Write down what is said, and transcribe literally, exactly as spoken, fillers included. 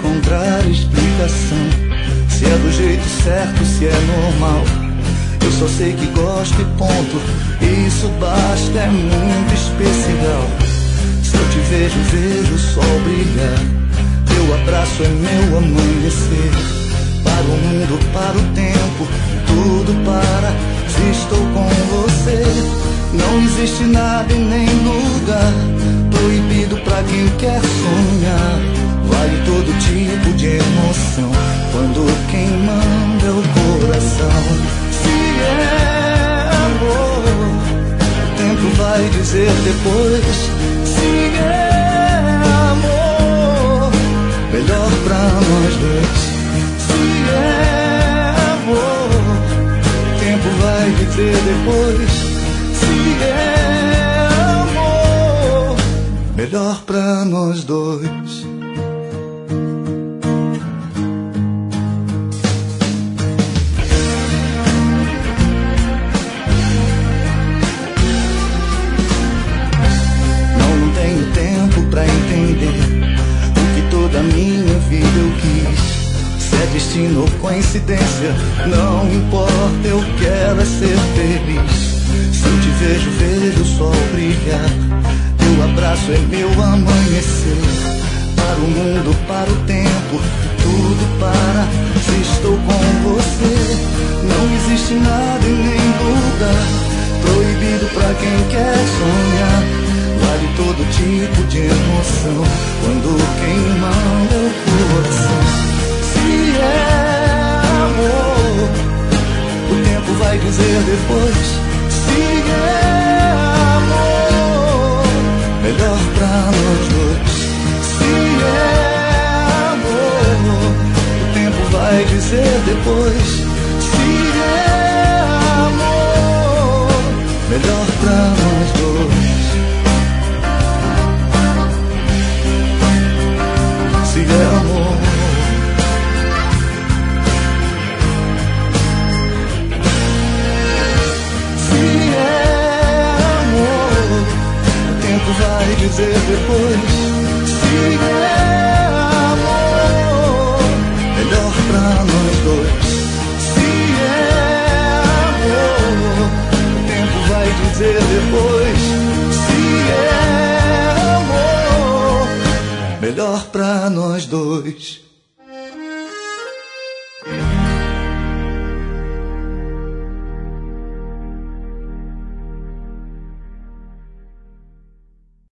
encontrar explicação, se é do jeito certo, se é normal. Eu só sei que gosto e ponto, isso basta, é muito especial. Se eu te vejo, vejo o sol brilhar, teu abraço é meu amanhecer. Para o mundo, para o tempo, tudo para, se estou com você. Não existe nada e nem lugar proibido pra quem quer sonhar. Vale todo tipo de emoção quando quem manda é o coração. Se é amor, o tempo vai dizer depois. Se é amor, melhor pra nós dois. Se é amor, o tempo vai dizer depois. Se é amor, melhor pra nós dois. Pra entender o que toda a minha vida eu quis. Se é destino ou coincidência, não importa, eu quero é ser feliz. Se eu te vejo, vejo o sol brilhar, teu abraço é meu amanhecer. Para o mundo, para o tempo, tudo para, se estou com você. Não existe nada e nem lugar proibido pra quem quer sonhar. Vale todo tipo de emoção quando quem manda é o coração. Se é amor, o tempo vai dizer depois. Se é amor, melhor pra nós dois. Se é amor, o tempo vai dizer depois. Se é amor, melhor pra nós dois. Se é amor, se é amor, o tempo vai dizer depois. Se é amor, melhor pra nós dois. Se é amor, o tempo vai dizer depois. Se é amor, melhor pra nós dois.